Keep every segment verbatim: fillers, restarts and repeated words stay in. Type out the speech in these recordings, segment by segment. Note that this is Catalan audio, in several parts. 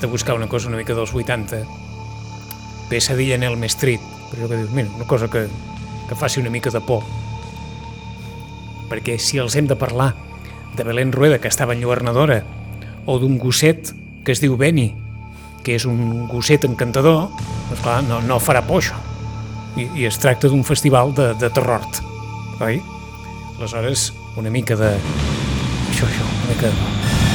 a buscar una cosa una mica dels vuitanta, Pesadilla en Elm Street, però que dius, mira, una cosa que, que faci una mica de por. Perquè si els hem de parlar de Belén Rueda, que estava enlluernadora, o d'un gosset que es diu Benny, que és un gosset encantador, doncs clar, no, no farà por això. I, i es tracta d'un festival de, de terror, oi? Aleshores, una mica de... Això, això, una mica de...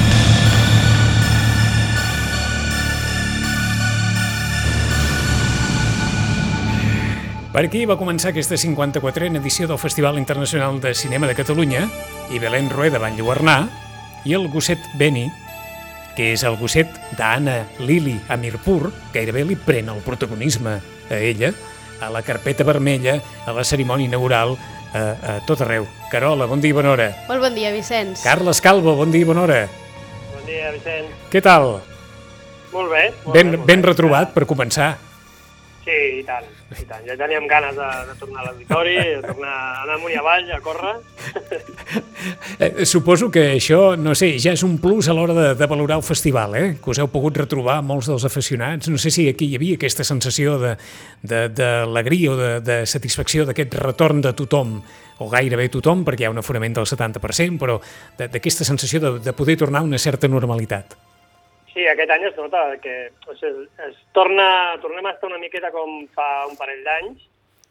Per aquí va començar aquesta cinquanta-quatrena edició del Festival Internacional de Cinema de Catalunya i Belén Rueda va enlluernar i el gosset Benny, que és el gosset d'Anna Lili Amirpur, gairebé li pren el protagonisme a ella, a la carpeta vermella, a la cerimònia inaugural, a, a tot arreu. Carola, bon dia i bona hora. Molt bon dia, Vicenç. Carles Calvo, bon dia i bona hora. Bon dia, Vicenç. Què tal? Molt bé. Molt Ben, bé, molt ben bé. retrobat, per començar. Sí, i tant, i tant. Ja teníem ganes de, de tornar a l'auditori, de tornar a anar amunt i avall, a córrer. Eh, suposo que això, no sé, ja és un plus a l'hora de, de valorar el festival, eh? Que us heu pogut retrobar molts dels aficionats. No sé si aquí hi havia aquesta sensació de, de, d'alegria o de, de satisfacció d'aquest retorn de tothom, o gairebé tothom, perquè hi ha un aforament del setanta per cent, però de, d'aquesta sensació de, de poder tornar a una certa normalitat. Sí, aquest any es nota que o sigui, es torna, tornem a estar una miqueta com fa un parell d'anys.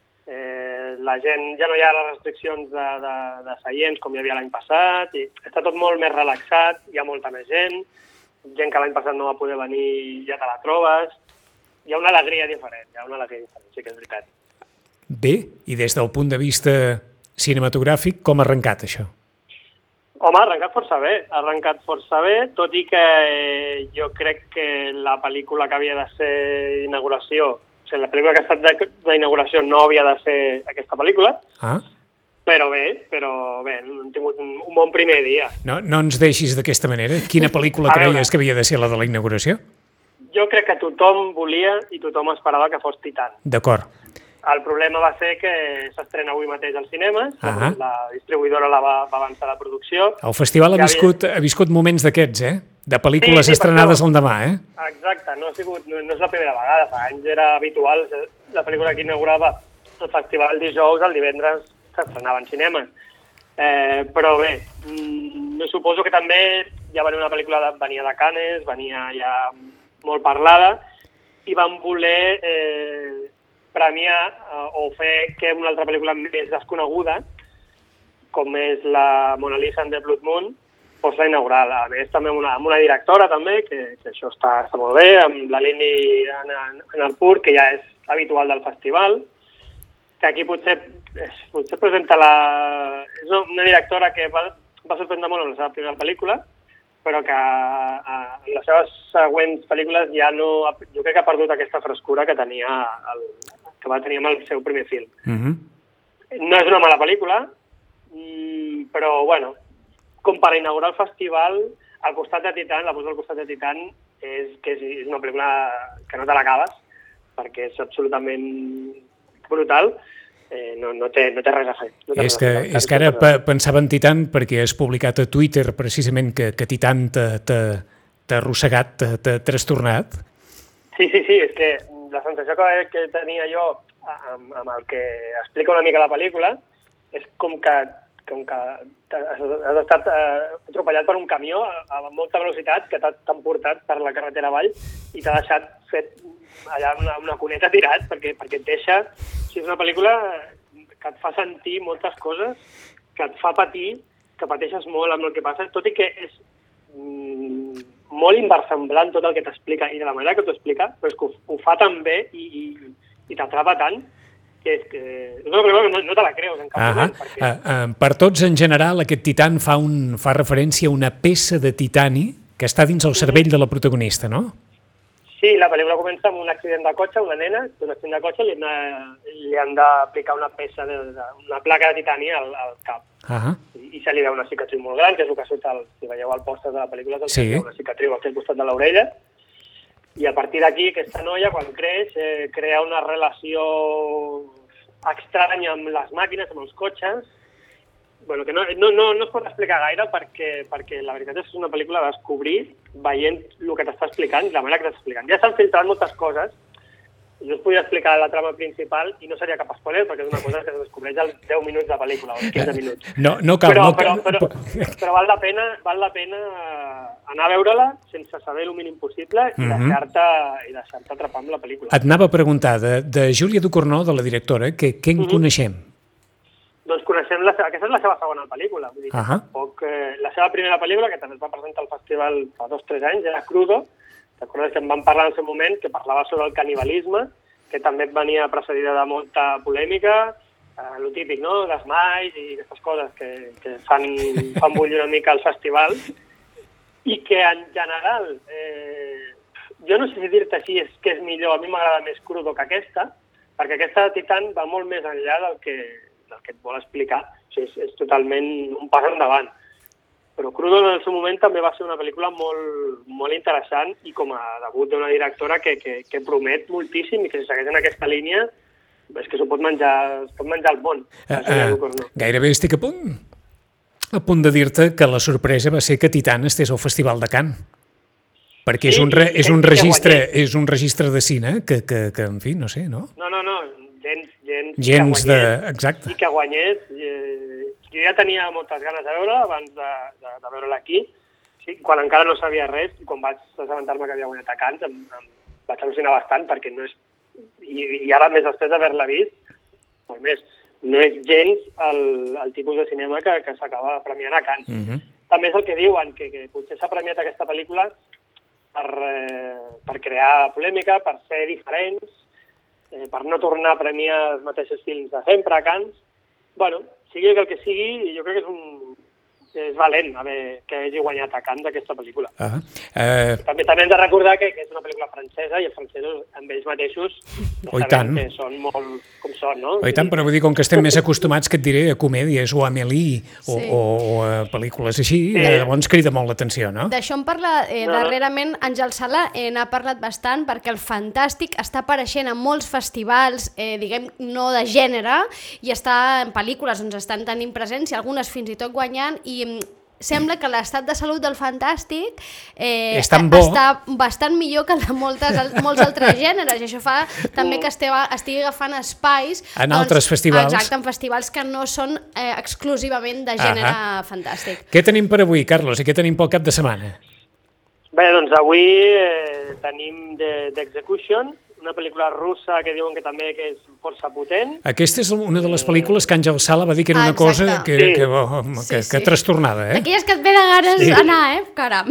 Eh, la gent, ja no hi ha les restriccions de, de, de seients com hi havia l'any passat, i està tot molt més relaxat, hi ha molta més gent, gent que l'any passat no va poder venir ja te la trobes, hi ha una alegria diferent, hi ha una alegria diferent, sí que és veritat. Bé, i des del punt de vista cinematogràfic, com ha arrencat això? Home, ha arrencat força bé, ha arrencat força bé, tot i que eh, jo crec que la pel·lícula que havia de ser inauguració, o sigui, la pel·lícula que ha estat d'inauguració no havia de ser aquesta pel·lícula, Ah? però bé, però bé, hem tingut un, un bon primer dia. No, no ens deixis d'aquesta manera. Quina pel·lícula A veure. creies que havia de ser la de la inauguració? Jo crec que tothom volia i tothom esperava que fos Titan. D'acord. El problema va ser que s'estrena avui mateix als cinemes, Ah. la distribuïdora la va, va avançar la producció. El festival ha Ja viscut, ha viscut moments d'aquests, eh? De pel·lícules Sí, sí, per estrenades això. l'endemà, eh? Exacte, no, ha sigut, no, no és la primera vegada, fa anys era habitual, la pel·lícula que inaugurava el festival dijous, el divendres s'estrenava en cinemes. Eh, però bé, mm, suposo que també ja venia una pel·lícula, de, venia de Cannes, venia ja molt parlada, i van voler eh, premiar eh, o fer que una altra pel·lícula més desconeguda, com és la Mona Lisa and the Blood Moon, fos la inaugural. A més, també amb una, amb una directora, també, que, que això està, està molt bé, amb la Lini Anarpur, que ja és habitual del festival, que aquí potser, potser presenta la... És una directora que va, va sorprendre molt en la seva primera pel·lícula, però que a, en les seves següents pel·lícules ja no... Jo crec que ha perdut aquesta frescura que tenia el, que va tenir amb el seu primer film. Uh-huh. No és una mala pel·lícula, però, bueno, com per inaugurar el festival, al costat de Titan, la posa al costat de Titan, és que és, és una pel·lícula que no te l'acabes, perquè és absolutament brutal, eh, no, no, té, no té res a fer. No té És res que, a fer. és que ara pe- pensava en Titan perquè has publicat a Twitter precisament que, que Titan t'ha t'ha- t'ha arrossegat, t'ha t'ha trastornat. Sí, sí, sí, és que la sensació que, que tenia jo amb, amb el que explica una mica la pel·lícula és com que, com que has, has estat eh, atropellat per un camió a, a molta velocitat que t'ha- t'han portat per la carretera avall i t'ha deixat fet allà una, una cuneta tirat perquè, perquè et deixa... O sigui, és una pel·lícula que et fa sentir moltes coses, que et fa patir, que pateixes molt amb el que passa, tot i que és mm, molt inversemblant tot el que t'explica i de la manera que t'ho explica, però és que ho, ho fa tan bé i, i, i t'atrapa tant que és, que és una pel·lícula que no, no te la creus en cap Ah, moment. Perquè... ah, ah, per tots en general, aquest Titan fa, un, fa referència a una peça de titani que està dins el cervell de la protagonista, no? Sí, la pel·lícula comença amb un accident de cotxe, una nena, d'un accident de cotxe, li, li han d'aplicar una peça, de, de, una placa de titani al, al cap. Ah, I, I se li veu una cicatriu molt gran, que és el que surt, al, si veieu el pòster de la pel·lícula, doncs Sí. sí. Una cicatriu aquí al costat de l'orella. I a partir d'aquí, aquesta noia, quan creix, eh, crea una relació estranya amb les màquines, amb els cotxes, bueno, que no, no, no, no es pot explicar gaire perquè, perquè la veritat és que és una pel·lícula a descobrir veient el que t'està explicant i la manera que t'està explicant. Ja s'han filtrat moltes coses. Jo us podria explicar la trama principal i no seria cap spoiler perquè és una cosa que es descobreix als deu minuts de pel·lícula, o als quinze minuts. No, no cal. Però, no cal. Però, però, però val la pena, val la pena anar a veure-la sense saber el mínim possible i Mhm. deixar-te i deixar-te atrapar amb la pel·lícula. Et anava a preguntar, de, de Júlia Ducournau, de la directora, què, què en Mhm. coneixem? Doncs coneixem, la, aquesta és la seva segona pel·lícula. Vull dir, que Ahà. tampoc, eh, la seva primera pel·lícula, que també es va presentar al festival fa dos o tres anys, era Crudo. T'acordes que en vam parlar en el seu moment, que parlava sobre el canibalisme, que també venia precedida de molta polèmica, eh, lo típic, no?, les mais i aquestes coses que, que fan, fan bullir una mica al festival, i que en general, eh, jo no sé si dir-te si és que és millor, a mi m'agrada més Crudo que aquesta, perquè aquesta de Titan va molt més enllà del que, del que et vol explicar, o sigui, és, és totalment un pas endavant. Però Crudo en el seu moment també va ser una pel·lícula molt, molt interessant i com a debut d'una directora que, que, que promet moltíssim i que si segueix en aquesta línia és que s'ho pot menjar, es pot menjar el món. Uh, uh, gairebé estic a punt, a punt de dir-te que la sorpresa va ser que Titan estés al Festival de Cannes. Perquè és Sí, un, re, és, un i que registre, guanyés. és un registre de cine que, que, que, en fi, no sé, no? No, no, no, gens, gens, Gens que de... guanyés, Exacte. I que guanyés. Eh, jo ja tenia moltes ganes de veure abans de, de, de veure-la aquí, sí, quan encara no sabia res, i quan vaig assabentar-me que havia guanyat a Cannes, em, em vaig al·lucinar bastant, perquè no és... I, i ara, més després d'haver-la vist, molt més, no és gens el, el tipus de cinema que, que s'acaba premiant a Cannes. Uh -huh. També és el que diuen, que, que potser s'ha premiat aquesta pel·lícula per, eh, per crear polèmica, per ser diferents, eh, per no tornar a premiar els mateixos films de sempre a Cannes. Bueno, sigui el que sigui, jo crec que és un... és valent haver, que hagi guanyat a Cannes aquesta pel·lícula. Uh -huh. uh, També, també hem de recordar que, que és una pel·lícula francesa i els francesos amb ells mateixos Oh, i sabem tant. que són molt com són, no? oh, i tant, però vull dir, com que estem més acostumats, que et diré, a comèdies o a Amélie o, Sí. o, o a pel·lícules així, Sí. eh, llavors crida molt l'atenció, no? D'això en parla eh, No, no. darrerament Àngel Sala, eh, n'ha parlat bastant perquè el Fantàstic està apareixent en molts festivals, eh, diguem, no de gènere, i està en pel·lícules on estan tenint presència, algunes fins i tot guanyant, i mm, sembla que l'estat de salut del Fantàstic eh, És tan bo. està bastant millor que el de moltes, al- molts altres gèneres, i això fa també que esteva, estigui agafant espais En altres festivals. Exacte, en festivals que no són eh, exclusivament de gènere Ahà. fantàstic. Què tenim per avui, Carlos, i què tenim pel cap de setmana? Bé, doncs avui eh, tenim The, The Execution, una pel·lícula russa que diuen que també que és força potent. Aquesta és una de les pel·lícules que Àngel Sala va dir que era Ah, una cosa exacte. que, Sí. que, oh, Sí, que, sí. que trastornada, eh? D'aquelles que et ve de ganes Sí. anar, eh? Caram.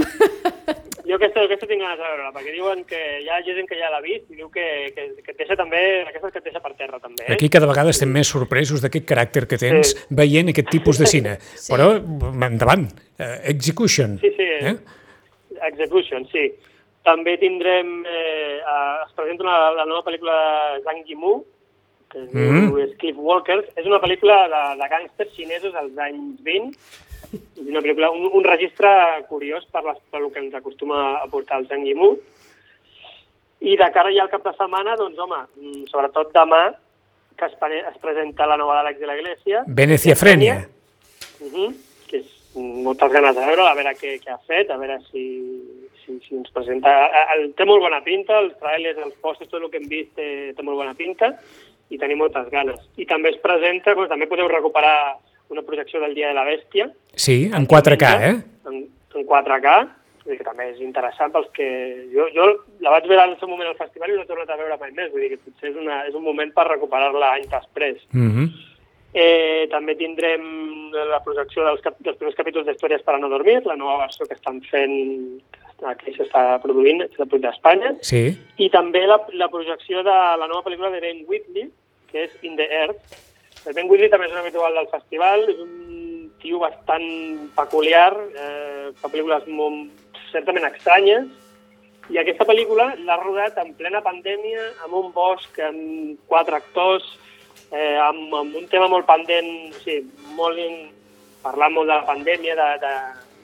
Jo aquesta, aquesta tinc ganes de veure-la, perquè diuen que hi ha gent que ja l'ha vist i diu que, que, que et deixa també, aquesta que et deixa per terra també. Eh? Aquí cada vegada estem més sorpresos d'aquest caràcter que tens Sí. veient aquest tipus de cine. Sí. Però, endavant, uh, Execution. Sí, sí, Eh? Execution, sí. També tindrem, eh, es presenta una, la nova pel·lícula de Zhang Yimou, que es diu Mhm. Sleepwalkers. És una pel·lícula de, de gàngsters xinesos dels anys vint, és una pel·lícula, un, un registre curiós per, les, per el que ens acostuma a portar el Zhang Yimou. I de cara ja al cap de setmana, doncs home, mm, sobretot demà, que es, pre- es presenta la nova d'Àlex de la Iglesia. Venecia Frenia. Uh -huh, que és moltes ganes de veure, a veure què, què ha fet, a veure si, si, si ens presenta... El, té molt bona pinta, els trailers, els postos, tot el que hem vist té, té molt bona pinta i tenim moltes ganes. I també es presenta, doncs, també podeu recuperar una projecció del Dia de la Bèstia. Sí, en quatre K, eh? En, en quatre K, vull dir que també és interessant pels que... Jo, jo la vaig veure en el seu moment al festival i no he tornat a veure mai més, vull dir que potser és, una, és un moment per recuperar-la anys després. Mhm. Eh, també tindrem la projecció dels, cap, dels primers capítols d'Històries per a no dormir, la nova versió que estan fent, que s'està produint, és a d'Espanya, Sí. i també la, la projecció de la nova pel·lícula de Ben Wheatley, que és In the Earth. El Ben Wheatley també és un habitual del festival, és un tio bastant peculiar, eh, fa pel·lícules molt, certament estranyes, i aquesta pel·lícula l'ha rodat en plena pandèmia, amb un bosc, amb quatre actors, eh, amb, amb un tema molt pendent, o sigui, molt in, parlant molt de la pandèmia, de, de,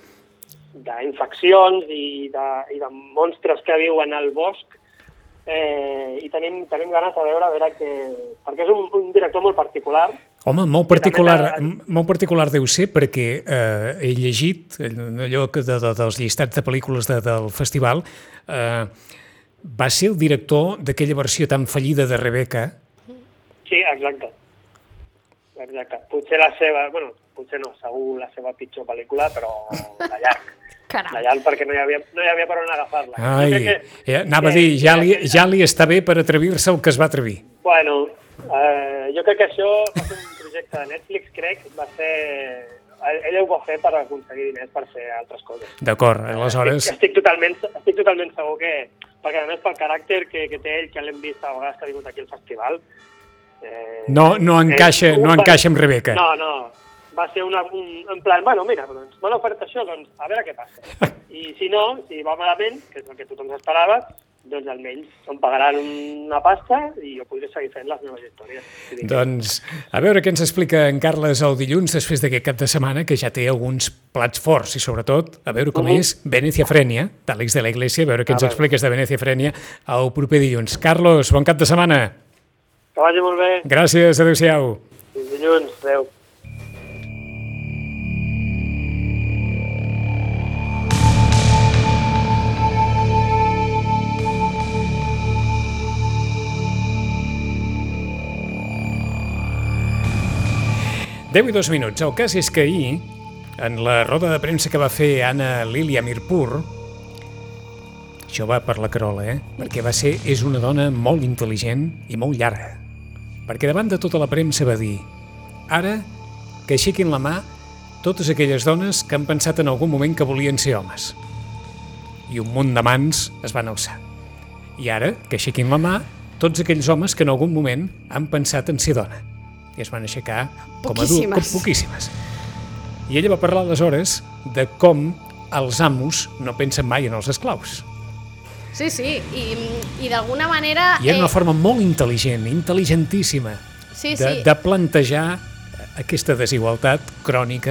d'infeccions i de, i de monstres que viuen al bosc, eh, i tenim, tenim ganes de veure, a veure que... perquè és un, un director molt particular. Home, molt particular, molt particular deu ser perquè eh, he llegit allò que de, de, dels llistats de pel·lícules de, del festival, eh, va ser el director d'aquella versió tan fallida de Rebecca. Sí, exacte. Exacte. Potser la seva, bueno, potser no, segur la seva pitjor pel·lícula, però de llarg. Caram. De llarg perquè no hi havia, no hi havia per on agafar-la. Ai, que, eh, anava que, a dir, ja li, ja li està bé per atrevir-se el que es va atrevir. Bueno, eh, jo crec que això va ser un projecte de Netflix, crec, va ser... Ella ho va fer per aconseguir diners per fer altres coses. D'acord, aleshores... Estic, estic, totalment, estic totalment segur que... Perquè a més pel caràcter que, que té ell, que l'hem vist a vegades que ha vingut aquí al festival... Eh, no, no encaixa, eh, no encaixa amb Rebecca. No, no, va ser una, un, en plan, bueno, mira, doncs m'han ofertat això, doncs a veure què passa. I si no, si va malament, que és el que tothom s'esperava, doncs almenys em pagaran una pasta i jo podré seguir fent les meves històries. Doncs a veure què ens explica en Carles el dilluns després d'aquest cap de setmana, que ja té alguns plats forts i sobretot a veure com uh-huh. és Venecia Frenia, d'Àlex de la Iglesia, a veure què ens ah, expliques de Venecia Frenia el proper dilluns. Carlos, bon cap de setmana. Que vagi molt bé. Gràcies, adéu-siau. Fins dilluns, adéu. deu i dos minuts. El cas és que ahir, en la roda de premsa que va fer Anna Lilia Mirpur, això va per la Carola, eh? Perquè va ser, és una dona molt intel·ligent i molt llarga. Perquè davant de tota la premsa va dir: ara que aixequin la mà totes aquelles dones que han pensat en algun moment que volien ser homes. I un munt de mans es van alçar. I ara que aixequin la mà tots aquells homes que en algun moment han pensat en ser dona. I es van aixecar com a dur, com poquíssimes. I ella va parlar aleshores de com els amos no pensen mai en els esclaus. Sí, sí, i, i d'alguna manera... I era una forma molt intel·ligent, intel·ligentíssima, sí, de, sí. de plantejar aquesta desigualtat crònica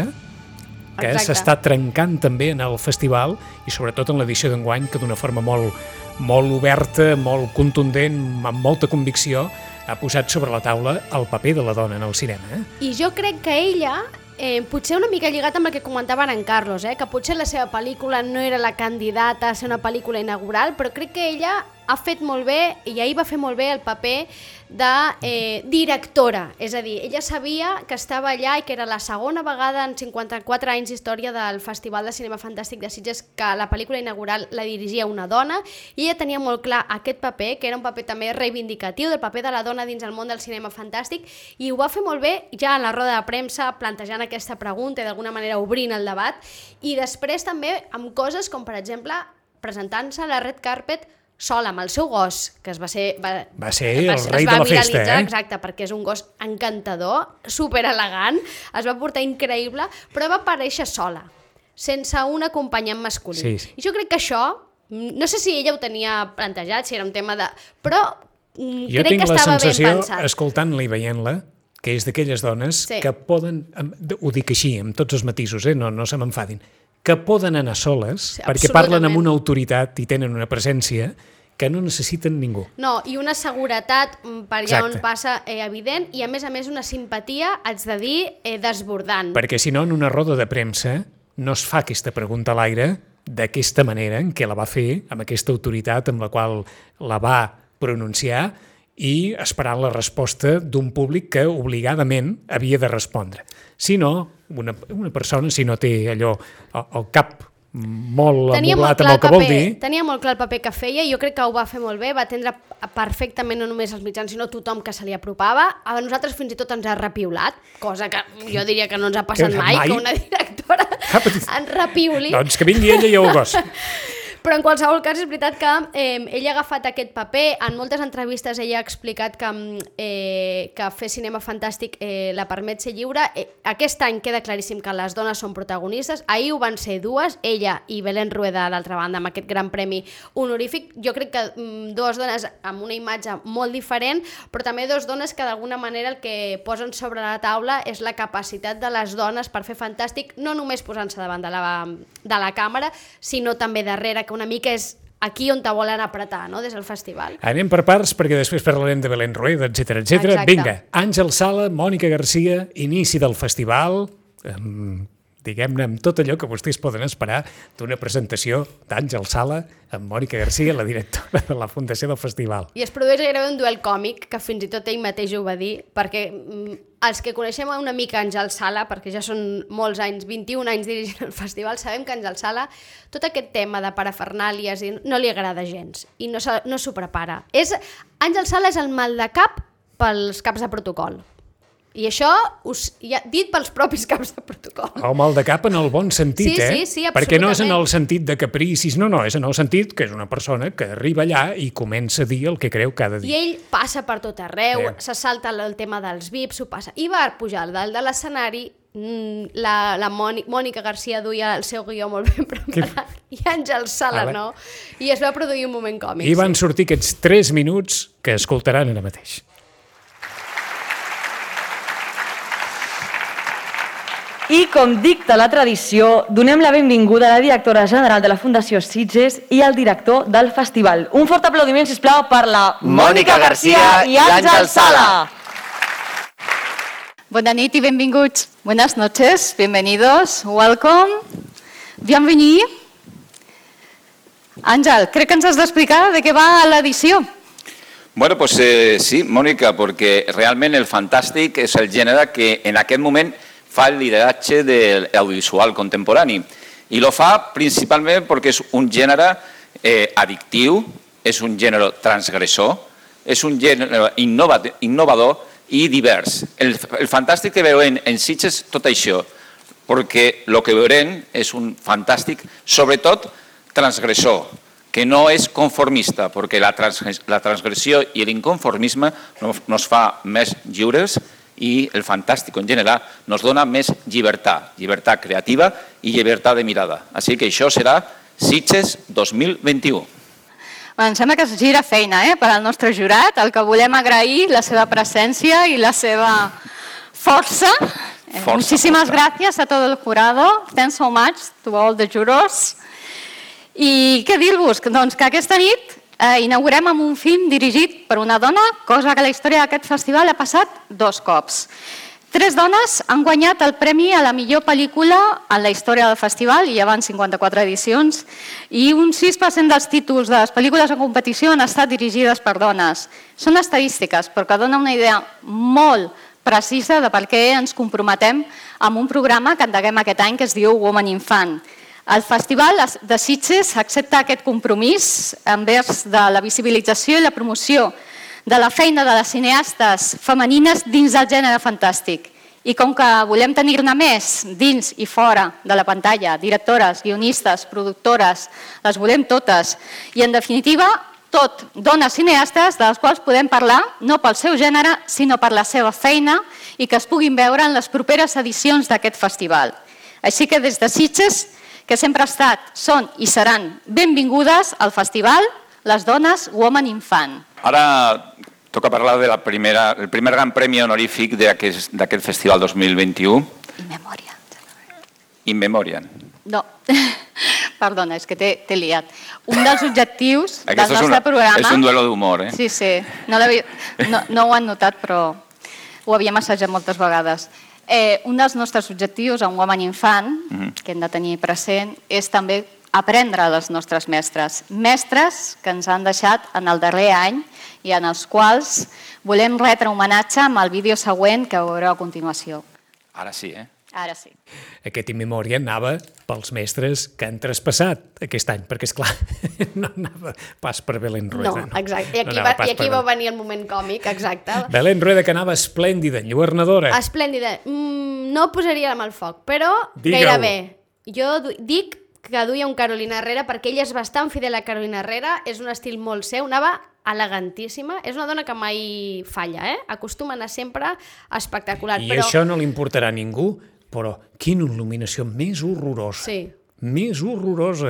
que s'està trencant també en el festival i sobretot en l'edició d'enguany, que d'una forma molt, molt oberta, molt contundent, amb molta convicció, ha posat sobre la taula el paper de la dona en el cinema. Eh? I jo crec que ella, eh, potser una mica lligat amb el que comentaven en Carlos, eh, que potser la seva pel·lícula no era la candidata a ser una pel·lícula inaugural, però crec que ella ha fet molt bé, i ahir va fer molt bé el paper de eh, directora, és a dir, ella sabia que estava allà i que era la segona vegada en cinquanta-quatre anys d'història del Festival de Cinema Fantàstic de Sitges que la pel·lícula inaugural la dirigia una dona, i ella tenia molt clar aquest paper, que era un paper també reivindicatiu del paper de la dona dins el món del cinema fantàstic, i ho va fer molt bé ja en la roda de premsa, plantejant aquesta pregunta i d'alguna manera obrint el debat, i després també amb coses com, per exemple, presentant-se a la Red Carpet sola amb el seu gos, que es va ser... Va, va ser el es, rei es va de la festa, eh? Exacte, perquè és un gos encantador, superelegant, es va portar increïble, però va aparèixer sola, sense un acompanyant masculí. Sí, sí. I jo crec que això, no sé si ella ho tenia plantejat, si era un tema de... Però jo crec que estava ben pensat. Jo tinc la sensació, escoltant-la i veient-la, que és d'aquelles dones sí. que poden, ho dic així, amb tots els matisos, eh? no, no se m'enfadin, que poden anar soles, sí, perquè parlen amb una autoritat i tenen una presència que no necessiten ningú. No, i una seguretat per allà on passa eh, evident, i a més a més una simpatia, haig de dir, eh, desbordant. Perquè si no, en una roda de premsa no es fa aquesta pregunta a l'aire d'aquesta manera en què la va fer, amb aquesta autoritat amb la qual la va pronunciar, i esperant la resposta d'un públic que obligadament havia de respondre. Si no, una, una persona, si no té allò, el, el cap molt amoblat amb el que vol dir... Tenia molt clar el paper que feia, i jo crec que ho va fer molt bé, va atendre perfectament no només els mitjans, sinó tothom que se li apropava. A nosaltres fins i tot ens ha repiulat, cosa que jo diria que no ens ha passat que mai, mai, que una directora ens repiuli. Doncs que vingui ella i el gos. Però en qualsevol cas és veritat que eh, ella ha agafat aquest paper, en moltes entrevistes ella ha explicat que, eh, que fer cinema fantàstic eh, la permet ser lliure. Eh, aquest any queda claríssim que les dones són protagonistes, ahir ho van ser dues, ella i Belén Rueda, d'altra banda, amb aquest gran premi honorífic. Jo crec que mm, dues dones amb una imatge molt diferent, però també dues dones que d'alguna manera el que posen sobre la taula és la capacitat de les dones per fer fantàstic, no només posant-se davant de la, de la càmera, sinó també darrere, que una mica és aquí on te volen apretar, no?, des del festival. Anem per parts, perquè després parlarem de Belén Rueda, etcètera, etcètera. Vinga, Àngel Sala, Mònica Garcia, inici del festival, amb, diguem-ne, amb tot allò que vostès poden esperar d'una presentació d'Àngel Sala amb Mònica Garcia, la directora de la fundació del festival. I es produeix gairebé un duel còmic, que fins i tot ell mateix ho va dir, perquè els que coneixem una mica Àngel Sala, perquè ja són molts anys, vint-i-un anys dirigint el festival, sabem que Àngel Sala, tot aquest tema de parafernàlies no li agrada gens i no, no s'ho prepara. És, Àngel Sala és el mal de cap pels caps de protocol. I això us, ja, dit pels propis caps de protocol. El mal de cap en el bon sentit, sí, eh? Sí, sí, absolutament. Perquè no és en el sentit de capricis, no, no, és en el sentit que és una persona que arriba allà i comença a dir el que creu que ha de dir. I ell passa per tot arreu, eh. se salta el tema dels V I Ps, ho passa. I va pujar al dalt de l'escenari, la, la Mònica Garcia duia el seu guió molt ben preparat, i Àngel Sala vale. No, i es va produir un moment còmic. I van sí. sortir aquests tres minuts que escoltaran ara mateix. I, com dicta la tradició, donem la benvinguda a la directora general de la Fundació Sitges i al director del festival. Un fort aplaudiment, sisplau, per la Mònica Garcia i Àngel Sala. Bona nit i benvinguts. Buenas noches, bienvenidos, welcome, bienvenue. Àngel, crec que ens has d'explicar de què va l'edició. Bueno, pues eh, sí, Mónica, porque realment el fantàstic és el gènere que en aquest moment fa el lideratge de l'audiovisual contemporani. I lo fa principalment perquè és un gènere eh, addictiu, és un gènere transgressor, és un gènere innovador i divers. El, el fantàstic que veurem en Sitges tot això, perquè el que veurem és un fantàstic, sobretot transgressor, que no és conformista, perquè la, trans, la transgressió i l'inconformisme nos, nos fa més lliures i el fantàstic en general nos dona més llibertat, llibertat creativa i llibertat de mirada. Així que això serà Sitges dos mil vint-i-u. Em sembla que es gira feina eh, per al nostre jurat, al que volem agrair la seva presència i la seva força. força Muchísimas força. Gracias a todo el jurado. Thanks so much to all the jurors. I què dir-vos? Doncs que aquesta nit eh, inaugurem amb un film dirigit per una dona, cosa que a la història d'aquest festival ha passat dos cops. Tres dones han guanyat el premi a la millor pel·lícula en la història del festival, i ja van cinquanta-quatre edicions, i un sis per cent dels títols de les pel·lícules en competició han estat dirigides per dones. Són estadístiques, però que dona una idea molt precisa de per què ens comprometem amb un programa que endeguem aquest any que es diu Woman in Fan. El Festival de Sitges accepta aquest compromís envers de la visibilització i la promoció de la feina de les cineastes femenines dins del gènere fantàstic. I com que volem tenir-ne més dins i fora de la pantalla, directores, guionistes, productores, les volem totes. I en definitiva, tot dones cineastes de les quals podem parlar no pel seu gènere, sinó per la seva feina i que es puguin veure en les properes edicions d'aquest festival. Així que des de Sitges, que sempre ha estat, són i seran benvingudes al festival les dones Woman in Fan. Ara toca parlar del primera, el primer gran premi honorífic d'aquest festival dos mil vint-i-u. In memòria. In memòria. No, perdona, és que t'he liat. Un dels objectius del Aquest nostre és una, programa... És un duelo d'humor, eh? Sí, sí. No, no, no ho han notat, però ho havíem assajat moltes vegades. Eh, un dels nostres objectius en Woman in Fan, uh-huh. que hem de tenir present, és també aprendre dels nostres mestres. Mestres que ens han deixat en el darrer any i en els quals volem retre homenatge amb el vídeo següent que veureu a continuació. Ara sí, eh? Ara sí. Aquest in memòria anava pels mestres que han traspassat aquest any, perquè, esclar, no anava pas per Belén Rueda. No, exacte. I aquí, no va, i aquí va venir el moment còmic, exacte. Belén Rueda, que anava esplèndida, enlluernadora. Esplèndida. Mm, no posaria amb el foc, però gairebé. Jo dic que duia un Carolina Herrera perquè ella és bastant fidel a Carolina Herrera, és un estil molt seu, anava elegantíssima, és una dona que mai falla, eh? Acostuma a anar sempre espectacular. I però... això no li importarà a ningú, però quina il·luminació més horrorosa. Sí. Més horrorosa.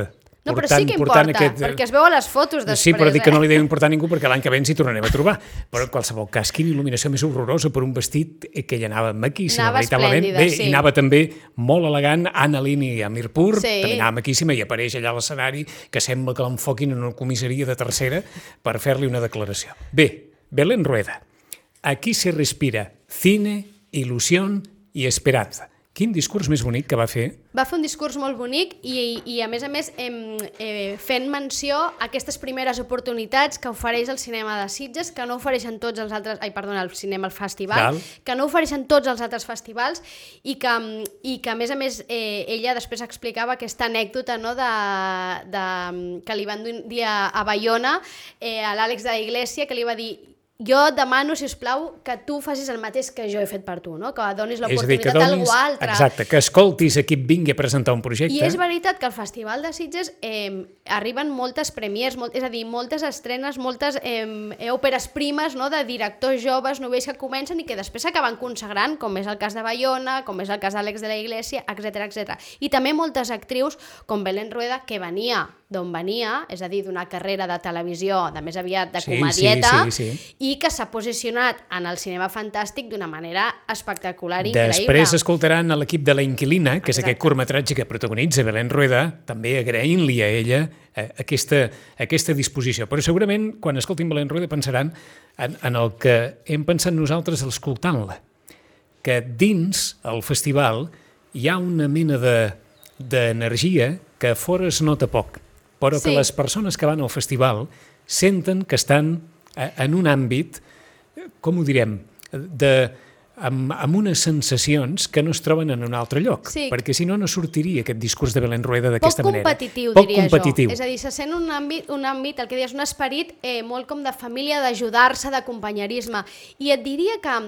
No, però sí que importa, aquest... perquè es veu a les fotos després. Sí, però dic que no li eh? deu importar a ningú perquè l'any que ve ens hi tornarem a trobar. Però en qualsevol cas, quina il·luminació més horrorosa per un vestit que ja anava maquíssima, anava veritablement. esplèndida, Bé, sí. I anava també molt elegant Anna Lini a Mirpur, sí. també anava maquíssima i apareix allà a l'escenari que sembla que l'enfoquin en una comissaria de tercera per fer-li una declaració. Bé, Belén Rueda, aquí se respira cine, ilusión y esperanza. Quin discurs més bonic que va fer. Va fer un discurs molt bonic i, i a més a més, eh, eh, fent menció a aquestes primeres oportunitats que ofereix el cinema de Sitges, que no ofereixen tots els altres, ai, perdona, el cinema, el festival, Val. que no ofereixen tots els altres festivals i que, i que a més a més, eh, ella després explicava aquesta anècdota, no, de, de, que li van dir a, a Bayona, eh, a l'Àlex de la Iglesia, que li va dir: jo et demano, si us plau, que tu facis el mateix que jo he fet per tu, no? Que donis l'oportunitat a algú altre. Exacte, que escoltis a qui et vingui a presentar un projecte. I és veritat que al Festival de Sitges eh, arriben moltes premiers, molt, és a dir, moltes estrenes, moltes eh, òperes primes, no? De directors joves, novells que comencen i que després s'acaben consagrant, com és el cas de Bayona, com és el cas d'Àlex de la Iglesia, etcètera, etcètera. I també moltes actrius, com Belén Rueda, que venia d'on venia, és a dir, d'una carrera de televisió, de més aviat de comedieta, sí, sí, sí, sí. i que s'ha posicionat en el cinema fantàstic d'una manera espectacular i increïble. Després escoltaran a l'equip de La Inquilina, que és Exacte. aquest curtmetratge que protagonitza Belén Rueda, també agraint-li a ella eh, aquesta, aquesta disposició. Però segurament, quan escoltin Belén Rueda, pensaran en, en el que hem pensat nosaltres escoltant-la, que dins el festival hi ha una mena de, d'energia que fora es nota poc, però sí. que les persones que van al festival senten que estan en un àmbit, com ho direm, de, amb, amb unes sensacions que no es troben en un altre lloc, sí. perquè si no, no sortiria aquest discurs de Belén Rueda d'aquesta manera. Poc competitiu, Poc diria competitiu. jo. És a dir, se sent un àmbit, un àmbit, el que deies, un esperit eh, molt com de família, d'ajudar-se, de companyerisme. I et diria que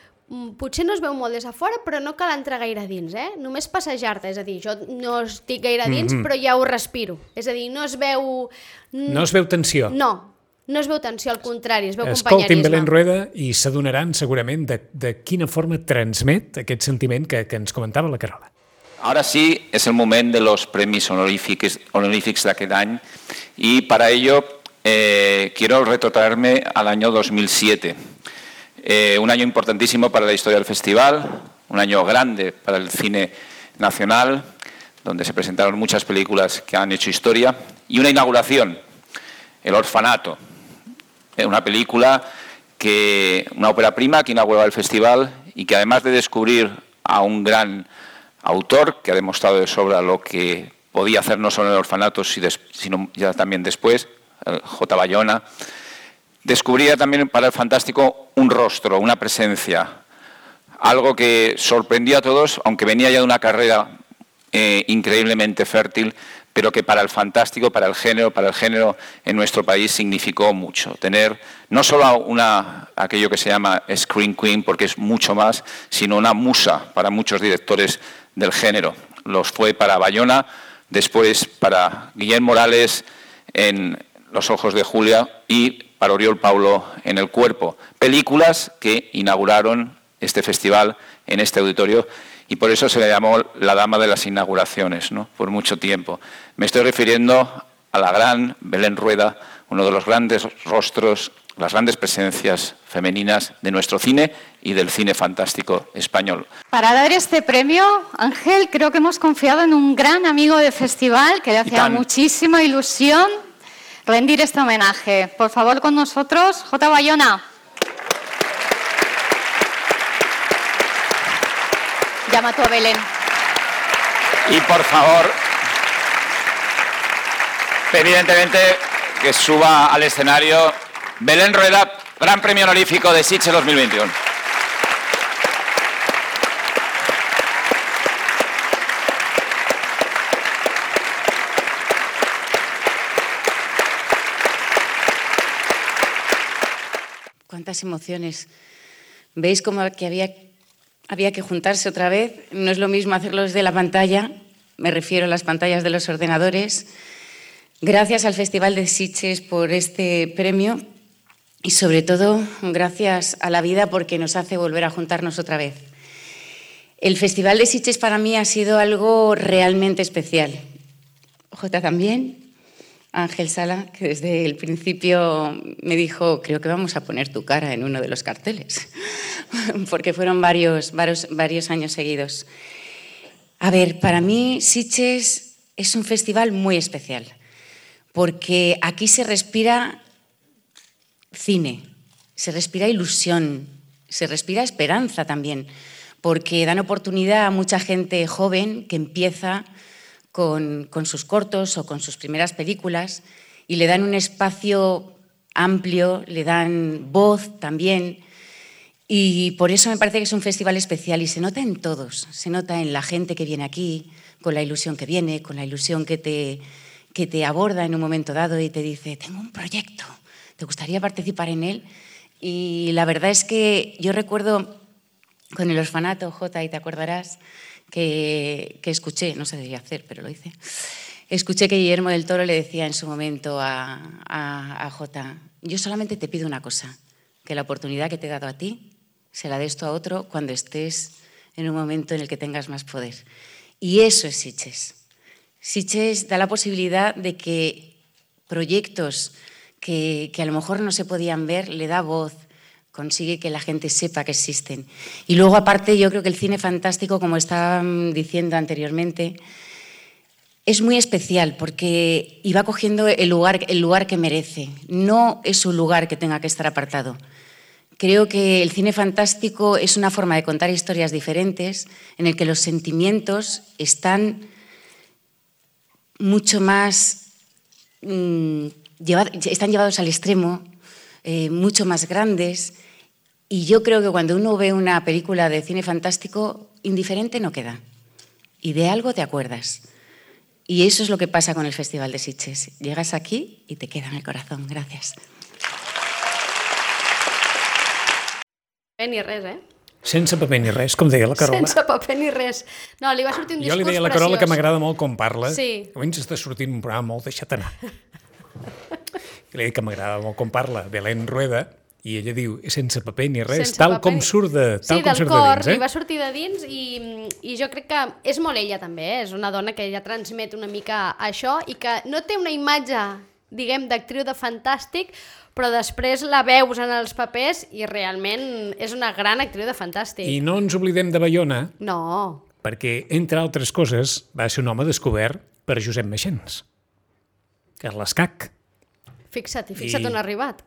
potser no es veu molt des de fora, però no cal entrar gaire dins, eh? Només passejar-te, és a dir, jo no estic gaire dins, mm-hmm. però ja ho respiro. És a dir, no es veu... No es veu tensió. No, no es veu tensió, al contrari, es veu Escoltin companyerisme. Belén Rueda i s'adonaran segurament de, de quina forma transmet aquest sentiment que, que ens comentava la Carola. Ahora sí es el momento de los premios honoríficos, honoríficos de aquel año y para ello eh, quiero retrotraerme al año dos mil siete. Eh, un año importantísimo para la historia del festival, un año grande para el cine nacional, donde se presentaron muchas películas que han hecho historia, y una inauguración, El Orfanato, una película, que una ópera prima que inauguraba el festival y que además de descubrir a un gran autor que ha demostrado de sobra lo que podía hacer no solo en El Orfanato, sino ya también después, J. Bayona, descubría también para el fantástico un rostro, una presencia, algo que sorprendió a todos, aunque venía ya de una carrera eh, increíblemente fértil, pero que para el fantástico, para el género, para el género en nuestro país significó mucho. Tener no solo una, aquello que se llama Screen Queen, porque es mucho más, sino una musa para muchos directores del género. Los fue para Bayona, después para Guillem Morales en Los ojos de Julia y para Oriol Paulo en El cuerpo. Películas que inauguraron este festival en este auditorio y por eso se le llamó la dama de las inauguraciones, ¿no? Por mucho tiempo. Me estoy refiriendo a la gran Belén Rueda, uno de los grandes rostros, las grandes presencias femeninas de nuestro cine y del cine fantástico español. Para dar este premio, Ángel, creo que hemos confiado en un gran amigo del festival que le hacía muchísima ilusión rendir este homenaje. Por favor, con nosotros, J. Bayona. Llama tú a Belén. Y por favor, evidentemente, que suba al escenario Belén Rueda, Gran Premio Honorífico de Sitges dos mil veintiuno. Cuántas emociones. ¿Veis cómo que había, había que juntarse otra vez? No es lo mismo hacerlo desde la pantalla, me refiero a las pantallas de los ordenadores. Gracias al Festival de Sitges por este premio y sobre todo gracias a la vida porque nos hace volver a juntarnos otra vez. El Festival de Sitges para mí ha sido algo realmente especial. Jota también. Ángel Sala, que desde el principio me dijo, creo que vamos a poner tu cara en uno de los carteles, porque fueron varios, varios, varios años seguidos. A ver, para mí Sitges es un festival muy especial, porque aquí se respira cine, se respira ilusión, se respira esperanza también, porque dan oportunidad a mucha gente joven que empieza con, con sus cortos o con sus primeras películas y le dan un espacio amplio, le dan voz también, y por eso me parece que es un festival especial y se nota en todos, se nota en la gente que viene aquí, con la ilusión que viene, con la ilusión que te, que te aborda en un momento dado y te dice, tengo un proyecto, ¿te gustaría participar en él? Y la verdad es que yo recuerdo con el orfanato, Jota, y te acordarás, que, que escuché, no se debía hacer, pero lo hice, escuché que Guillermo del Toro le decía en su momento a, a, a Jota, yo solamente te pido una cosa, que la oportunidad que te he dado a ti se la des tú a otro cuando estés en un momento en el que tengas más poder. Y eso es Sitges. Sitges da la posibilidad de que proyectos que, que a lo mejor no se podían ver, le da voz, consigue que la gente sepa que existen. Y luego, aparte, yo creo que el cine fantástico, como estaba diciendo anteriormente, es muy especial porque iba cogiendo el lugar, el lugar que merece. No es un lugar que tenga que estar apartado. Creo que el cine fantástico es una forma de contar historias diferentes en el que los sentimientos están mucho más mmm, llevad, están llevados al extremo, eh, mucho más grandes, y yo creo que cuando uno ve una película de cine fantástico, indiferente no queda, y de algo te acuerdas. Y eso es lo que pasa con el Festival de Sitges. Llegas aquí y te queda en el corazón. Gracias. Ni res, eh? Sense paper ni res, com deia la Carola. Sense paper ni res. No, li va sortir un discurs preciós. Jo li deia a la Carola que m'agrada molt com parla. Sí. A mi ens està sortint un programa molt deixat anar. I li dic que m'agrada molt com parla. Belén Rueda, i ella diu sense paper ni res, sense tal paper. com surt de, tal sí, com del surt cor, de dins. Eh? li va sortir de dins i, i jo crec que és molt ella també, eh? És una dona que ella transmet una mica això i que no té una imatge, diguem, d'actriu de fantàstic, però després la veus en els papers i realment és una gran actriu de fantàstic. I no ens oblidem de Baiona, No. perquè, entre altres coses, va ser un home descobert per Josep Maixens, que és l'escac. Fixa't, i fixa't I- on ha arribat.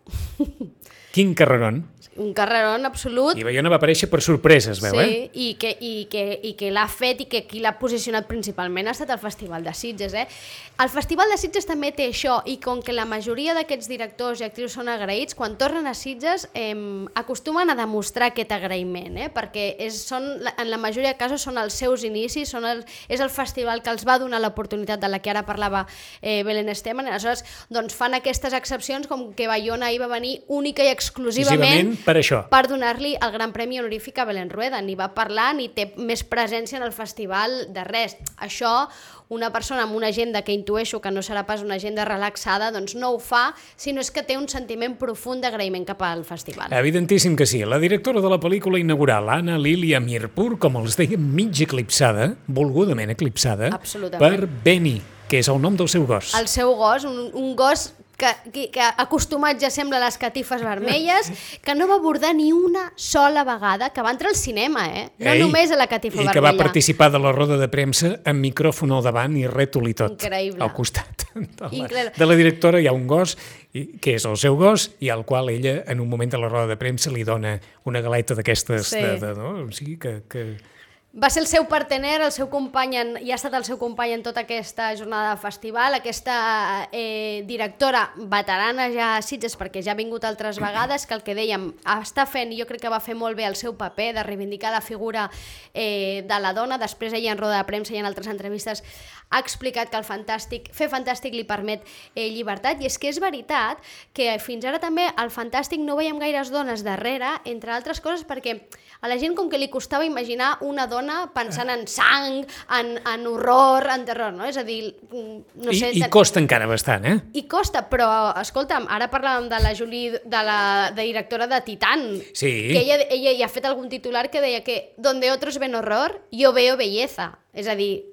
Quin carrerón. Un carrerón absolut. I Baiona va aparèixer per sorpresa, es veu, Sí, eh? i que, i que, i que l'ha fet i que qui l'ha posicionat principalment ha estat el Festival de Sitges. Eh? El Festival de Sitges també té això, i com que la majoria d'aquests directors i actrius són agraïts, quan tornen a Sitges eh, acostumen a demostrar aquest agraïment, eh? perquè és, són, en la majoria de casos són els seus inicis, són el, és el festival que els va donar l'oportunitat de la que ara parlava eh, Belén Esteban, i aleshores doncs, fan aquestes excepcions com que Baiona ahir va venir única i exclusivament per això. per donar-li el Gran Premi Honorífic a Belén Rueda. Ni va parlar ni té més presència en el festival de res. Això, una persona amb una agenda que intueixo que no serà pas una agenda relaxada, doncs no ho fa, sinó és que té un sentiment profund d'agraïment cap al festival. Evidentíssim que sí. La directora de la pel·lícula inaugural, Anna Lilia Mirpur, com els deia, mig eclipsada, volgudament eclipsada, Absolutament. per Benny, que és el nom del seu gos. El seu gos, un, un gos que, que, que acostumat ja sembla a les catifes vermelles, que no va abordar ni una sola vegada, que va entrar al cinema, eh? No Ei, només a la catifa I vermella. que va participar de la roda de premsa amb micròfon al davant i rètol i tot. Increïble. Al costat. De la, Increïble. de la directora hi ha un gos, i- que és el seu gos, i al qual ella, en un moment de la roda de premsa, li dona una galeta d'aquestes. Sí. De, de, no? O sigui que... que... Va ser el seu partener, el seu company, en, i ha estat el seu company en tota aquesta jornada de festival, aquesta eh, directora veterana ja a Sitges, perquè ja ha vingut altres vegades, que el que dèiem, està fent, i jo crec que va fer molt bé el seu paper de reivindicar la figura eh, de la dona. Després ella en roda de premsa i en altres entrevistes ha explicat que el fantàstic, fer fantàstic li permet eh, llibertat, i és que és veritat que fins ara també al fantàstic no veiem gaires dones darrere, entre altres coses perquè a la gent com que li costava imaginar una dona pensant en sang, en, en horror, en terror, no? És a dir, no sé... I, I costa encara bastant, eh? I costa, però, escolta'm, ara parlàvem de la Julie, de la de directora de Titán, Sí. que ella, ella ja ha fet algun titular que deia que donde otros ven horror, yo veo belleza. És a dir,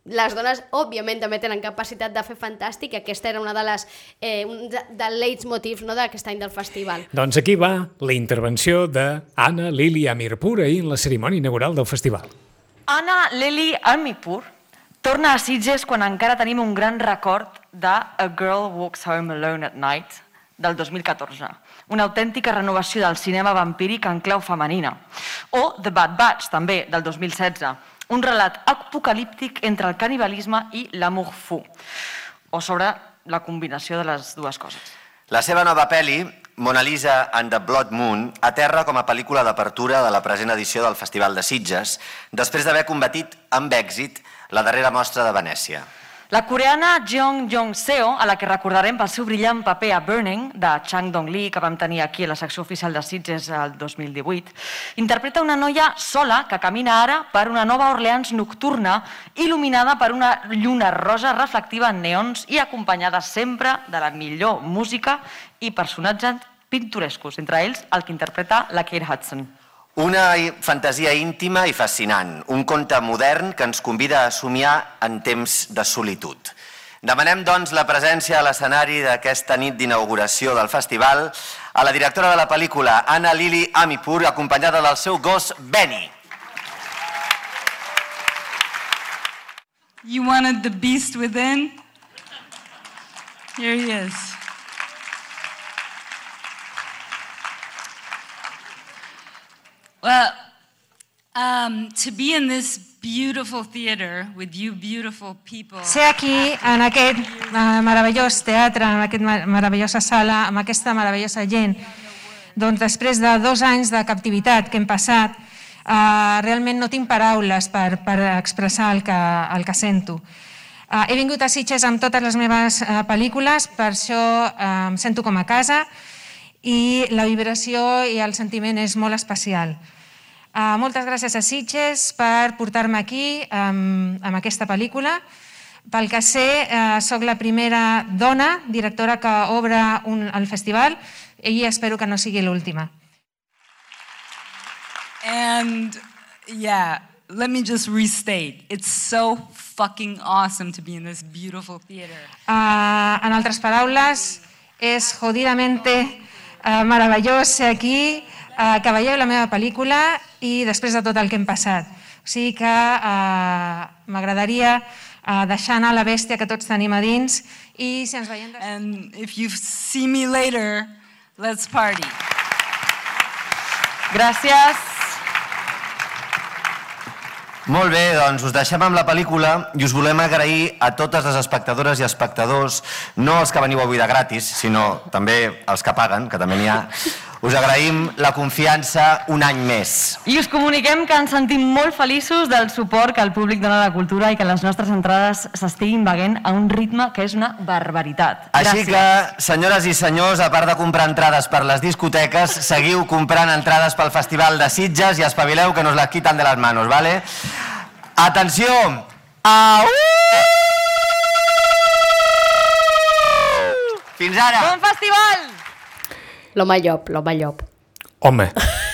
les dones, òbviament, també tenen capacitat de fer fantàstic, i aquesta era una de les eh, un de, de leitmotivs, no, d'aquest any del festival. Doncs aquí va la intervenció d'Anna Lili Amirpour ahir en la cerimònia inaugural del festival. Anna Lili Amirpour torna a Sitges quan encara tenim un gran record de A Girl Walks Home Alone at Night del dos mil catorze, una autèntica renovació del cinema vampíric en clau femenina. O The Bad Batch, també, del dos mil setze, un relat apocalíptic entre el canibalisme i l'amour fou, o sobre la combinació de les dues coses. La seva nova pel·li, Mona Lisa and the Blood Moon, aterra com a pel·lícula d'apertura de la present edició del Festival de Sitges, després d'haver combatit amb èxit la darrera mostra de Venècia. La coreana Jeong Jong-seo, a la que recordarem pel seu brillant paper a Burning, de Chang Dong-lee, que vam tenir aquí a la secció oficial de Sitges el dos mil divuit, interpreta una noia sola que camina ara per una Nova Orleans nocturna, il·luminada per una lluna rosa reflectiva en neons i acompanyada sempre de la millor música i personatges pintorescos, entre ells el que interpreta la Kate Hudson. Una fantasia íntima i fascinant, un conte modern que ens convida a somiar en temps de solitud. Demanem, doncs, la presència a l'escenari d'aquesta nit d'inauguració del festival a la directora de la pel·lícula, Anna Lili Amirpour, acompanyada del seu gos Benny. You wanted the beast within? Here he is. Well, um, to be in this beautiful theater with you beautiful people... Ser aquí, en aquest uh, meravellós teatre, en aquesta meravellosa sala, amb aquesta meravellosa gent, doncs després de dos anys de captivitat que hem passat, uh, realment no tinc paraules per, per expressar el que, el que sento. Uh, he vingut a Sitges amb totes les meves uh, pel·lícules, per això uh, em sento com a casa, i la vibració i el sentiment és molt especial. Uh, moltes gràcies a Sitges per portar-me aquí um, amb aquesta pel·lícula. Pel que sé, uh, soc la primera dona directora que obre un, el festival i espero que no sigui l'última. And yeah, let me just restate. It's so fucking awesome to be in this beautiful theater. Uh, en altres paraules, és jodidamente uh, meravellós ser aquí, uh, que veieu la meva pel·lícula i després de tot el que hem passat. O sigui que uh, m'agradaria uh, deixar anar la bèstia que tots tenim a dins i si ens veiem... Des... And if you see me later, let's party. Gràcies. Molt bé, doncs us deixem amb la pel·lícula i us volem agrair a totes les espectadores i espectadors, no els que veniu avui de gratis, sinó també els que paguen, que també n'hi ha. Us agraïm la confiança un any més. I us comuniquem que ens sentim molt feliços del suport que el públic dona a la cultura i que les nostres entrades s'estiguin veient a un ritme que és una barbaritat. Així que, senyores i senyors, a part de comprar entrades per les discoteques, seguiu comprant entrades pel Festival de Sitges i espavileu que nos las quitan de las manos, ¿vale? Atenció! Au! Fins ara! Bon festival! L'home llop, l'home llop. Home.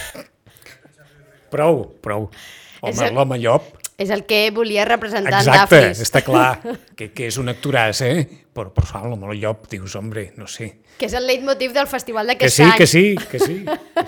Prou, prou. Home, l'home llop. És el que volia representar en Exacte, Dafnis. està clar, que, que és un actoràs, eh? Però, però l'home llop, dius, hombre, no sé. Que és el leitmotiv del festival Que d'aquest sí, any. que sí, que sí.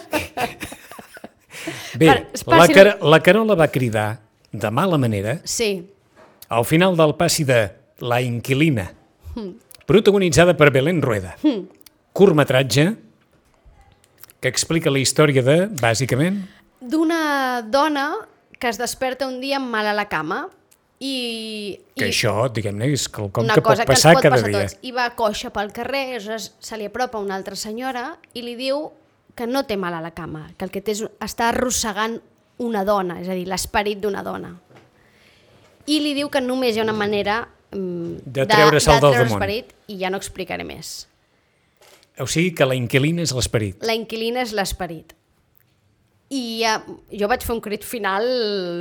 Bé, Per- per la, si- Car la Carola va cridar de mala manera Sí. al final del passi de La inquilina, protagonitzada per Belén Rueda. Curtmetratge que explica la història de, bàsicament... D'una dona que es desperta un dia amb mal a la cama i... Que i això, diguem-ne, és quelcom una que pot cosa que ens passar pot cada passar a dia. tots. I va coixa pel carrer, aleshores se li apropa una altra senyora i li diu que no té mal a la cama, que el que té és, està arrossegant una dona, és a dir, l'esperit d'una dona. I li diu que només hi ha una manera mm, De treure-se'l de, de del treure damunt. l'esperit i ja no explicaré més. O sigui que la inquilina és l'esperit. La inquilina és l'esperit. I ja, jo vaig fer un crit final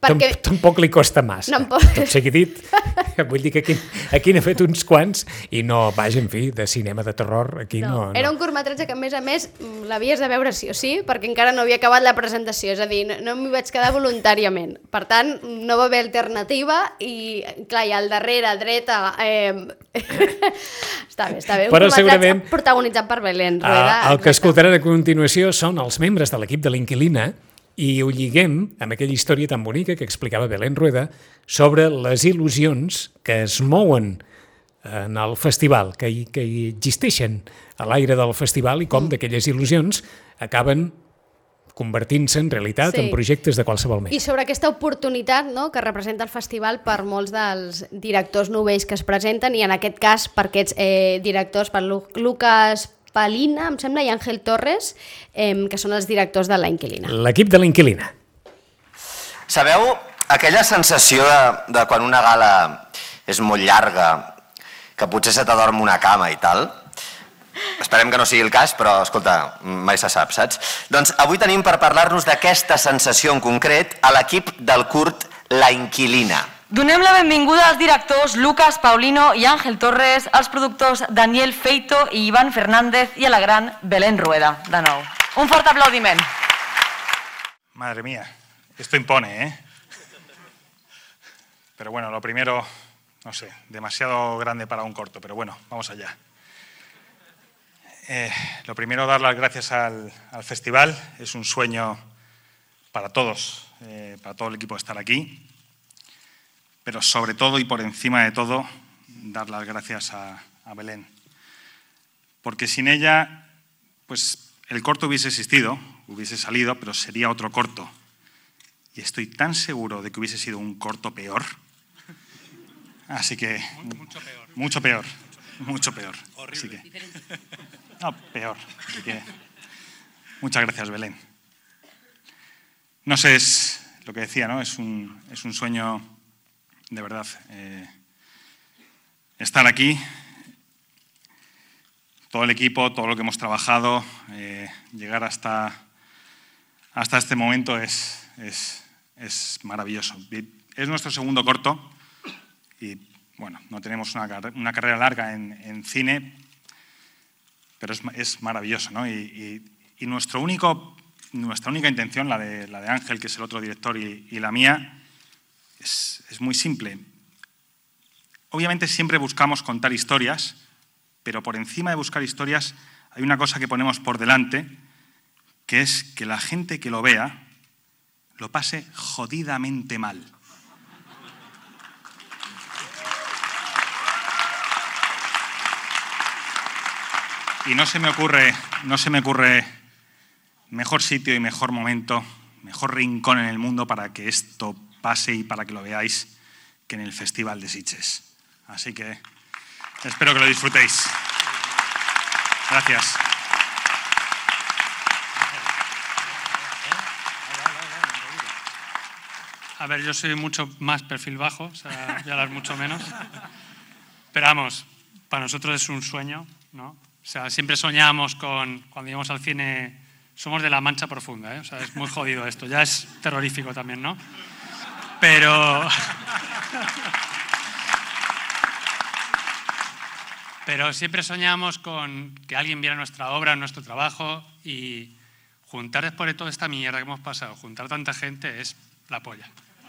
Perquè... Tampoc li costa massa. No, tot sigui dit. Vull dir que aquí, aquí n'he fet uns quants i no, vaja, en fi, de cinema de terror, aquí no... no, Era no. un curtmetratge que, a més a més, l'havies de veure sí o sí, perquè encara no havia acabat la presentació, és a dir, no, no m'hi vaig quedar voluntàriament. Per tant, no va haver alternativa i, clar, i al darrere, dreta... Eh... està bé, està bé. Un Però curtmetratge segurament, protagonitzat per Belén Rueda. Uh, el que escoltaran a continuació són els membres de l'equip de l'Inquilina i ho lliguem amb aquella història tan bonica que explicava Belén Rueda sobre les il·lusions que es mouen en el festival, que hi, que hi existeixen a l'aire del festival i com mm. d'aquelles il·lusions acaben convertint-se en realitat sí. en projectes de qualsevol mena. I sobre aquesta oportunitat, no?, que representa el festival per molts dels directors novells que es presenten i en aquest cas per aquests eh, directors, per Lu Lucas Palina, em sembla, i Àngel Torres, eh, que són els directors de La Inquilina. L'equip de La Inquilina. Sabeu aquella sensació de, de quan una gala és molt llarga, que potser se t'adorm una cama i tal? Esperem que no sigui el cas, però, escolta, mai se sap, saps? Doncs avui tenim per parlar-nos d'aquesta sensació en concret a l'equip del curt La Inquilina. Donem la benvinguda als directors Lucas Paulino i Àngel Torres, als productors Daniel Feito i Iván Fernández i a la gran Belén Rueda, de nou. Un fort aplaudiment. Madre mía, esto impone, ¿eh? Pero bueno, lo primero, no sé, demasiado grande para un corto, pero bueno, vamos allá. Eh, lo primero, dar las gracias al, al festival. Es un sueño para todos, eh, para todo el equipo estar aquí. Pero sobre todo y por encima de todo, dar las gracias a, a Belén. Porque sin ella, pues el corto hubiese existido, hubiese salido, pero sería otro corto. Y estoy tan seguro de que hubiese sido un corto peor. Así que... Mucho peor. Mucho peor. Mucho peor. Horrible. Así que, no, peor. Así que, muchas gracias, Belén. No sé, es lo que decía, ¿no? Es un, es un sueño... De verdad, eh, estar aquí, todo el equipo, todo lo que hemos trabajado, eh, llegar hasta, hasta este momento es, es, es maravilloso. Es nuestro segundo corto y, bueno, no tenemos una, una carrera larga en, en cine, pero es, es maravilloso, ¿no? Y, y, y nuestro único, nuestra única intención, la de, la de Ángel, que es el otro director, y, y la mía, Es, es muy simple. Obviamente siempre buscamos contar historias, pero por encima de buscar historias hay una cosa que ponemos por delante, que es que la gente que lo vea lo pase jodidamente mal. Y no se me ocurre, no se me ocurre mejor sitio y mejor momento, mejor rincón en el mundo para que esto pase y para que lo veáis que en el Festival de Sitges. Así que espero que lo disfrutéis. Gracias. A ver, yo soy mucho más perfil bajo, o sea, ya las mucho menos. Pero vamos, para nosotros es un sueño, ¿no? O sea, siempre soñamos con, cuando íbamos al cine, somos de la Mancha Profunda, ¿eh? O sea, es muy jodido esto, ya es terrorífico también, ¿no? Pero, pero siempre soñamos con que alguien viera nuestra obra, nuestro trabajo, y juntar después de toda esta mierda que hemos pasado, juntar tanta gente es la polla.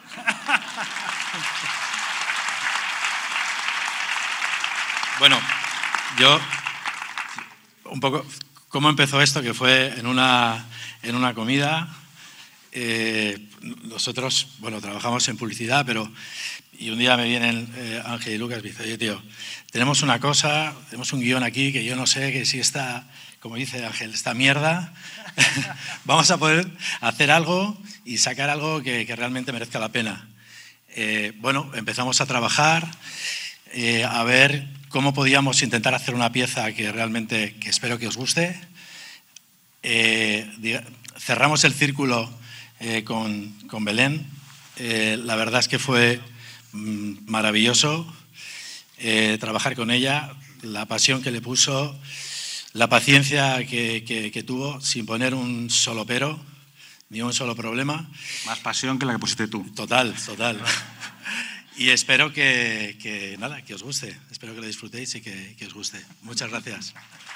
Bueno, yo un poco cómo empezó esto, que fue en una, en una comida. Eh, nosotros, bueno, trabajamos en publicidad, pero y un día me vienen eh, Ángel y Lucas y me dicen, oye, tío, tenemos una cosa, tenemos un guión aquí que yo no sé que si está, como dice Ángel, esta mierda, vamos a poder hacer algo y sacar algo que, que realmente merezca la pena. Eh, bueno, empezamos a trabajar, eh, a ver cómo podíamos intentar hacer una pieza que realmente, que espero que os guste. Eh, cerramos el círculo Eh, con, con Belén. Eh, la verdad es que fue mm, maravilloso eh, trabajar con ella, la pasión que le puso, la paciencia que, que, que tuvo sin poner un solo pero. ni un solo problema. Más pasión que la que pusiste tú. Total, total. Y espero que, que, nada, que os guste. Espero que lo disfrutéis y que, que os guste. Muchas gracias.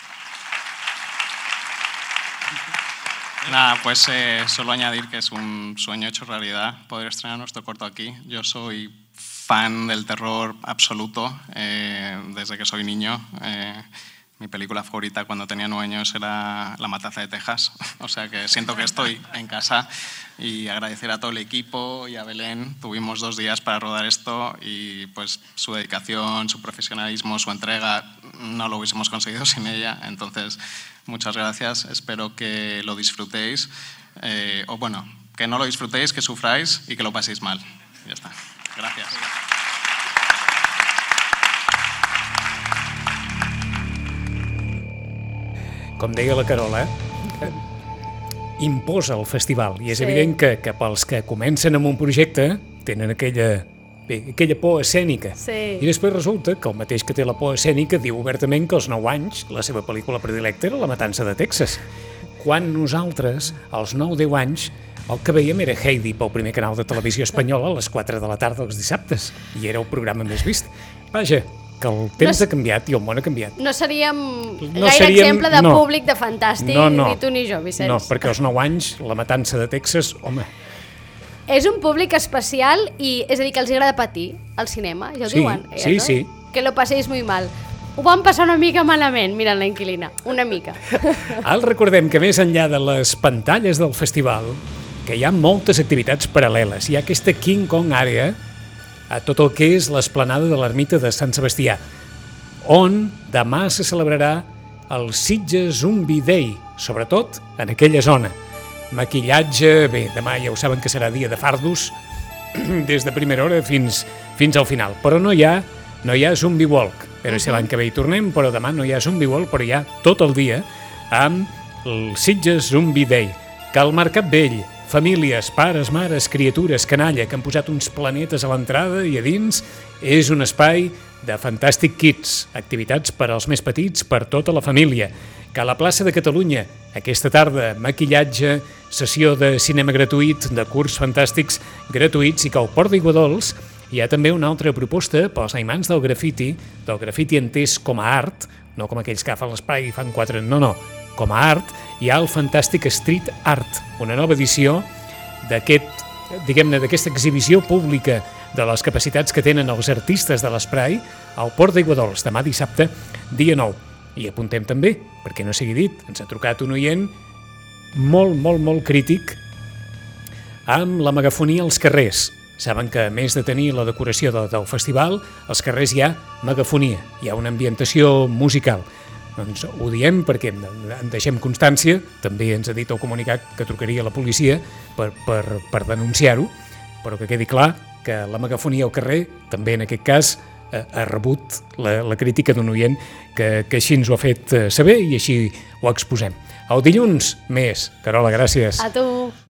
Nada, pues eh, solo añadir que es un sueño hecho realidad poder estrenar nuestro corto aquí. Yo soy fan del terror absoluto eh, desde que soy niño. Eh, mi película favorita cuando tenía nueve años era La Matanza de Texas. O sea que siento que estoy en casa y agradecer a todo el equipo y a Belén. Tuvimos dos días para rodar esto y pues su dedicación, su profesionalismo, su entrega, no lo hubiésemos conseguido sin ella. Entonces, muchas gracias. Espero que lo disfrutéis. Eh, o bueno, que no lo disfrutéis, que sufráis y que lo paséis mal. Ya está. Gracias. Com deia la Carola, eh? imposa el festival i és Sí. evident que, que pels que comencen amb un projecte tenen aquella, bé, aquella por escènica. Sí. I després resulta que el mateix que té la por escènica diu obertament que als nou anys la seva pel·lícula predilecta era La Matança de Texas, quan nosaltres, als nou o deu anys, el que veiem era Heidi pel primer canal de televisió espanyola a les quatre de la tarda els dissabtes, i era el programa més vist. Vaja, que el temps No ha canviat i el món ha canviat. No seríem No gaire seríem- exemple de no. públic de fantàstic, No, no. ni tu ni jo, Vicenç. No, perquè als nou anys, La Matança de Texas, home, És un públic especial i, és a dir, que els agrada patir al cinema, ja ho Sí, diuen. sí, no? sí. Que lo passéis muy mal. Ho van passar una mica malament, mirant la inquilina, una mica. Ara recordem que més enllà de les pantalles del festival, que hi ha moltes activitats paral·leles. Hi ha aquesta King Kong Area a tot el que és l'esplanada de l'ermita de Sant Sebastià, on demà se celebrarà el Sitges Zombie Day, sobretot en aquella zona. Maquillatge, bé, demà ja ho saben que serà dia de fardos, des de primera hora fins, fins al final. Però no hi ha, no hi ha Zombie Walk. Però si l'any que ve hi tornem, però demà no hi ha Zombie Walk, però hi ha tot el dia amb el Sitges Zombie Day. Que al Mercat Vell, famílies, pares, mares, criatures, canalla, que han posat uns planetes a l'entrada i a dins, és un espai de Fantastic Kids, activitats per als més petits, per tota la família. Que a la plaça de Catalunya, aquesta tarda, maquillatge, sessió de cinema gratuït, de curs fantàstics gratuïts, i que al Port d'Iguadols hi ha també una altra proposta pels amants del grafiti, del grafiti entès com a art, no com aquells que agafen l'espai i fan quatre, no, no, com a art, hi ha el Fantàstic Street Art, una nova edició d'aquest, diguem-ne, d'aquesta exhibició pública de les capacitats que tenen els artistes de l'Espai al Port d'Iguadols, demà dissabte, dia nou. I apuntem també, perquè no sigui dit, ens ha trucat un oient molt, molt, molt crític amb la megafonia als carrers. Saben que, a més de tenir la decoració de, del festival, als carrers hi ha megafonia, hi ha una ambientació musical. Doncs ho diem perquè en deixem constància, també ens ha dit el comunicat que trucaria a la policia per, per, per denunciar-ho, però que quedi clar que la megafonia al carrer, també en aquest cas, ha rebut la, la crítica d'un oient que, que així ens ho ha fet saber i així ho exposem. El dilluns, més. Carola, gràcies. A tu.